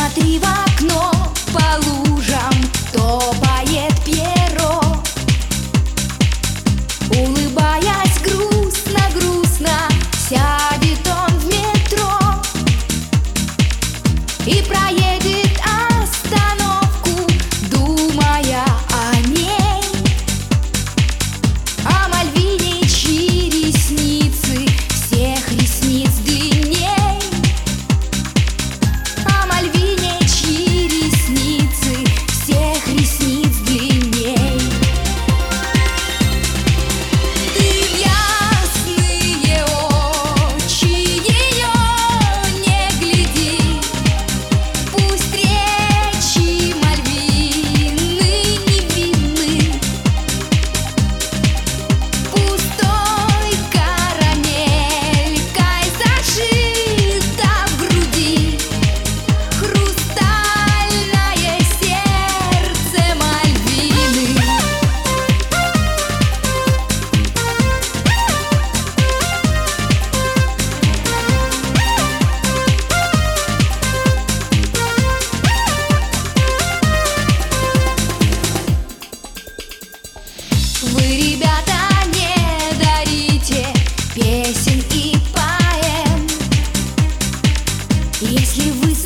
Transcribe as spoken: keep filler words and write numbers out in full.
Смотри в окно, по лужам топает Пьеро. Улыбаясь грустно-грустно, сядет он в метро и проедет остановку, думая о ней, о Мальвине, чьи ресницы всех ресниц длинней, о Мальвине, чьи ресницы всех ресниц длинней. Ты в ясные очи ее не гляди, пусть речи Мальвины невинны, пустой карамелькой зашита в груди хрустальное сердце Мальвины. Вы, ребята, не дарите песен и поэм, если вы